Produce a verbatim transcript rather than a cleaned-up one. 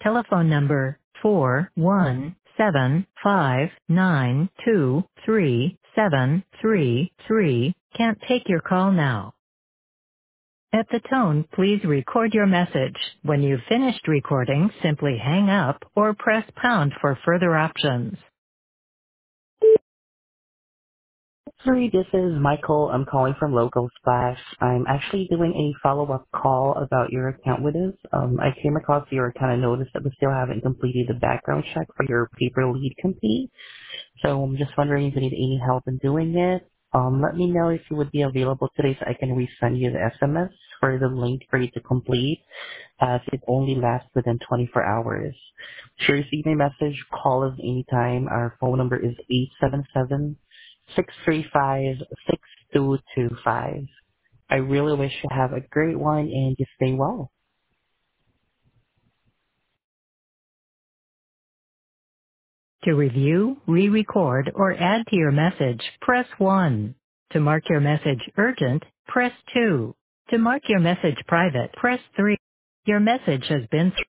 Telephone number four one seven five nine two three seven three three can't take your call now. At the tone, please record your message. When you've finished recording, simply hang up or press pound for further options. Sorry, this is Michael. I'm calling from Local Splash. I'm actually doing a follow-up call about your account with us. Um, I came across your account and noticed that we still haven't completed the background check for your paper lead company. So I'm just wondering if you need any help in doing it. Um, let me know if you would be available today so I can resend you the S M S for the link for you to complete, as it only lasts within twenty-four hours. Should you receive a message, call us anytime. Our phone number is eight seven seven, six three five, six two two five. I really wish you have a great one and you stay well. To review, re-record, or add to your message, press one. To mark your message urgent, press two. To mark your message private, press three. Your message has been